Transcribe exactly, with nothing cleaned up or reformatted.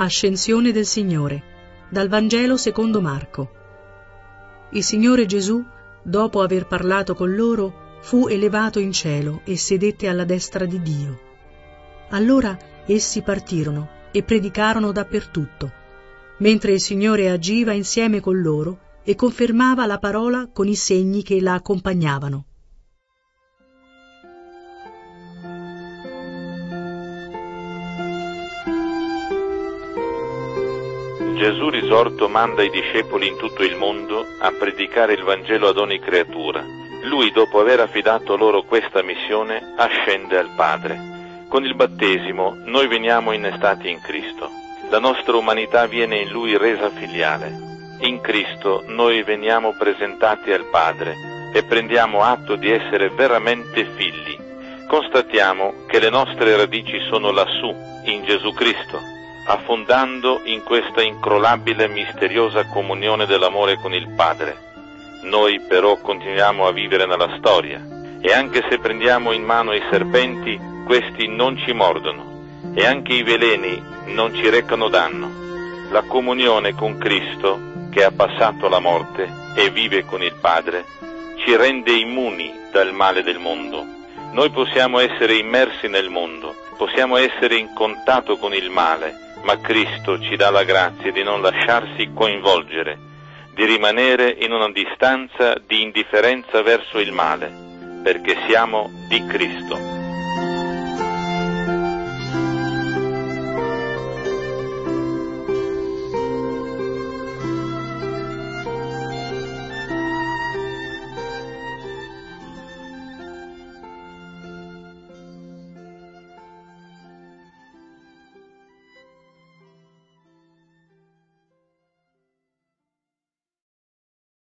Ascensione del Signore. Dal Vangelo secondo Marco. Il Signore Gesù, dopo aver parlato con loro, fu elevato in cielo e sedette alla destra di Dio. Allora essi partirono e predicarono dappertutto, mentre il Signore agiva insieme con loro e confermava la parola con i segni che la accompagnavano. Gesù risorto manda i discepoli in tutto il mondo a predicare il Vangelo ad ogni creatura. Lui, dopo aver affidato loro questa missione, ascende al Padre. Con il battesimo noi veniamo innestati in Cristo. La nostra umanità viene in Lui resa filiale. In Cristo noi veniamo presentati al Padre e prendiamo atto di essere veramente figli. Constatiamo che le nostre radici sono lassù, in Gesù Cristo, affondando in questa incrollabile e misteriosa comunione dell'amore con il Padre. Noi però continuiamo a vivere nella storia, e anche se prendiamo in mano i serpenti, questi non ci mordono, e anche i veleni non ci recano danno. La comunione con Cristo, che ha passato la morte e vive con il Padre, ci rende immuni dal male del mondo. Noi possiamo essere immersi nel mondo, possiamo essere in contatto con il male, ma Cristo ci dà la grazia di non lasciarsi coinvolgere, di rimanere in una distanza di indifferenza verso il male, perché siamo di Cristo.